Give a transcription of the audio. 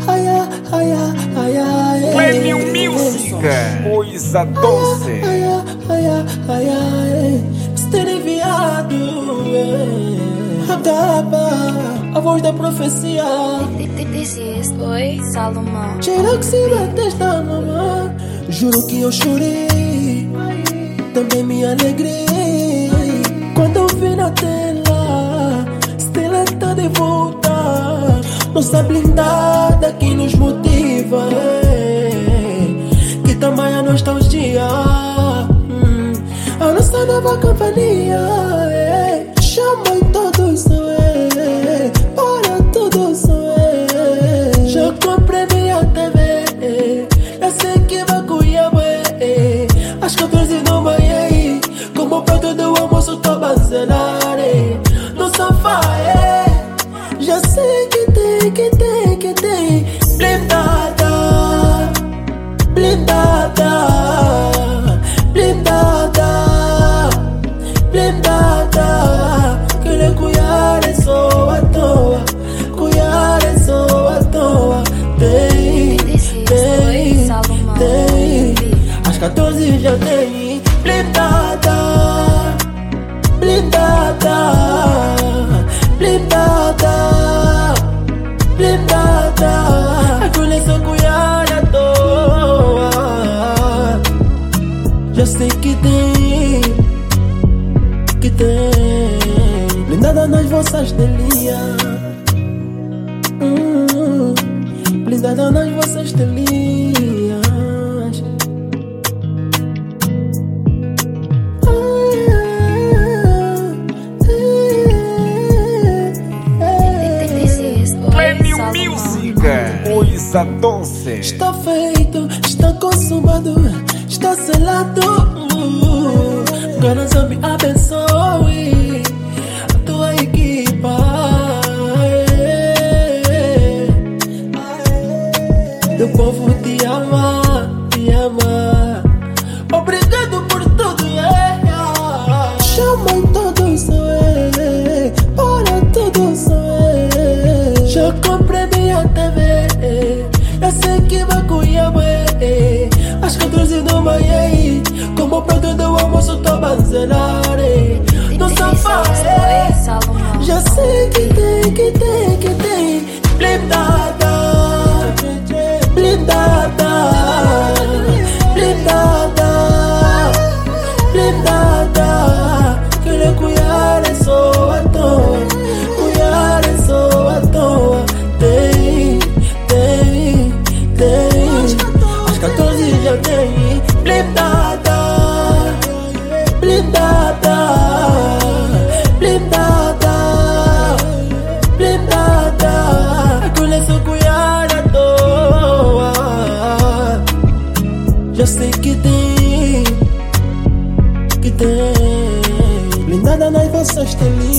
ai, ai, ai, ai, Play Music, coisa doce. ai, ai, ai, ai, ter enviado acaba a voz da profecia. This is Boy Salomão. Tira que se bates na mamã. Juro que eu chorei, também me alegrei quando eu vi na tela Stella tá de volta. Nossa blindada que nos motiva, que tamanha nostalgia. A nossa nova companhia, chama em todos, para todos. Já comprei minha TV, eu sei que vai cuidar, às 14 da manhã, como prato do almoço tô banzelar, no sofá, já sei que tem, blindada, blindada, blindada, blindada, querer cuidar é só à toa, cuidar é só à toa, tem, às 14 já tem, blindada, blindada, blindada, blindada, acolher só cuidar à toa, já sei que tem, blindada nas vossas telinhas, blindada nas vossas telinhas. Play Music, coisa doce. Está feito, está consumado, está selado. Agora só me abençoe a tua equipa. Teu povo te ama, te ama. Obrigado por tudo, chama em todos, para todos. Já comprei minha TV, eu sei que vai cuidar, às 14 da manhã, como prato do almoço tô banzelar, no sofá, já sei que tem, blindada, blindada, blindada, blindada, querer cuidar é só à toa, cuidar é só à toa, tem, às 14 já tem, blindada, blindada, blindada, blindada, acolher só cuidar à toa, já sei que tem, blindada nas vossas telinhas.